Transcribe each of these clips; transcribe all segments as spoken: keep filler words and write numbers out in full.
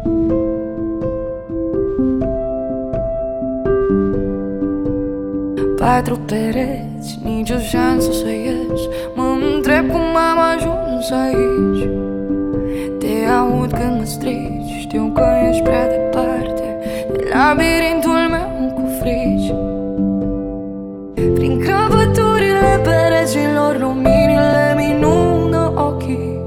Patru pereți, nicio șansă să ies. Mă întreb cum am ajuns aici. Te aud când mă strici, știu că ești prea departe de labirintul meu cu frici. Prin crăvăturile pereților, luminile minună ochii.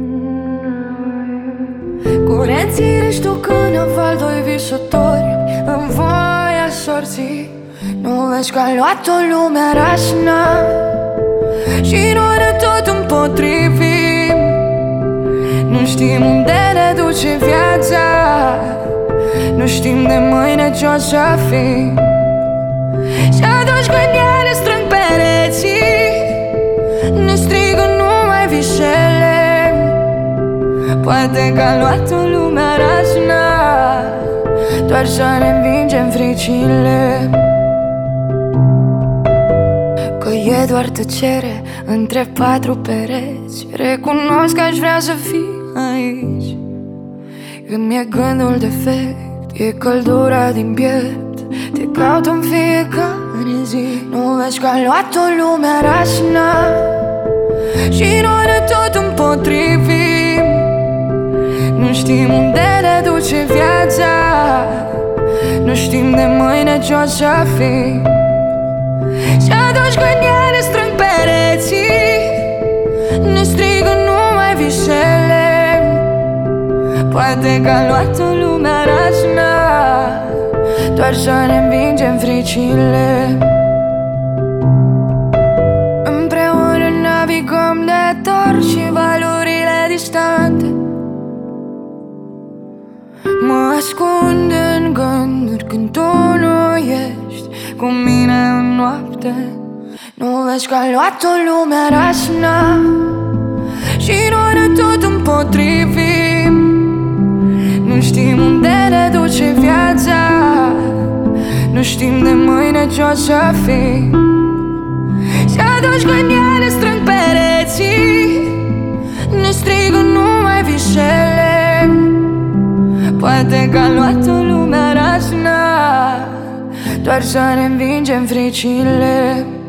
Curenții riști că naval, doi visători în voia sorții. Nu vezi că a luat-o lumea rașnă și noi ne tot împotrivim. Nu știm unde ne duce viața, nu știm de mâine ce-o să fim. Și atunci când ele strâng pereții, ne strigă numai visele. Poate că a luat-o lumea rașnă, doar să ne învingem fricile. Că e doar tăcere între patru pereți. Recunosc că aș vrea să fii aici. Când mi-e gândul defect, e căldura din piept. Te caut în fiecare zi. Nu vezi că a luat-o lumea rașnă și noi ne tot împotrivim. Nu știm unde ne duce viața, nu știm de mâine ce-o să fim. Și atunci când ele strâng pereții, ne strigă numai visele. Poate că a luat-o lumea rașnă, doar să ne învingem fricile. Împreună navigăm de dor și valurile distante. Mă ascund în gânduri când tu nu ești cu mine în noapte. Nu vezi că a luat-o lumea rașnă și noi ne tot împotrivim. Nu știm unde ne duce viața, nu știm de mâine ce-o să fim. Și atunci când ele strâng pereții, ne strigă numai visele. Poate că a luat-o lumea rașnă, doar să ne învingem fricile.